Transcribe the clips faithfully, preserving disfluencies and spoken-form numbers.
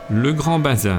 Le Grand Bazar.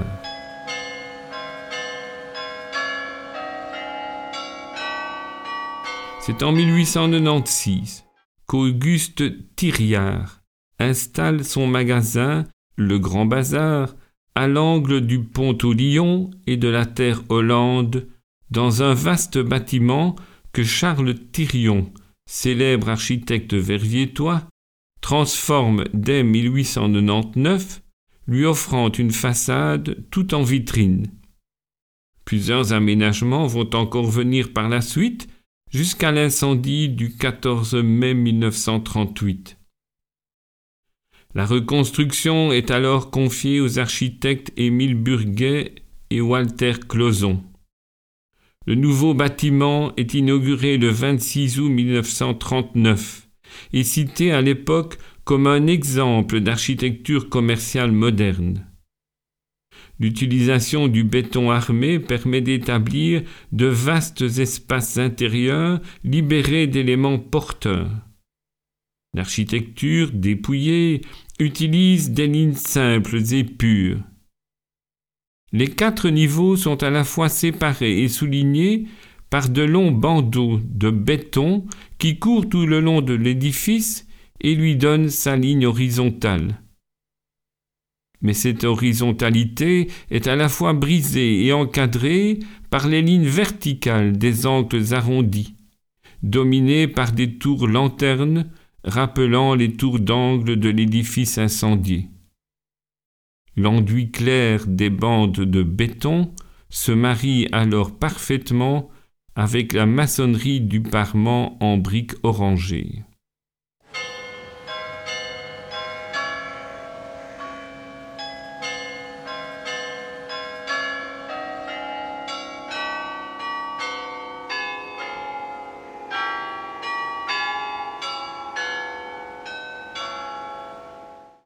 C'est en mille huit cent quatre-vingt-seize qu'Auguste Thiriard installe son magasin, le Grand Bazar, à l'angle du pont au Lion et de la terre Hollande, dans un vaste bâtiment que Charles Thirion, célèbre architecte verviétois, transforme dès mille huit cent quatre-vingt-dix-neuf, lui offrant une façade tout en vitrine. Plusieurs aménagements vont encore venir par la suite, jusqu'à l'incendie du quatorze mai mille neuf cent trente-huit. La reconstruction est alors confiée aux architectes Émile Burguet et Walter Closon. Le nouveau bâtiment est inauguré le vingt-six août mille neuf cent trente-neuf et cité à l'époque comme un exemple d'architecture commerciale moderne. L'utilisation du béton armé permet d'établir de vastes espaces intérieurs libérés d'éléments porteurs. L'architecture dépouillée utilise des lignes simples et pures. Les quatre niveaux sont à la fois séparés et soulignés par de longs bandeaux de béton qui courent tout le long de l'édifice et lui donnent sa ligne horizontale. Mais cette horizontalité est à la fois brisée et encadrée par les lignes verticales des angles arrondis, dominés par des tours lanternes rappelant les tours d'angle de l'édifice incendié. L'enduit clair des bandes de béton se marie alors parfaitement avec la maçonnerie du parement en briques orangées.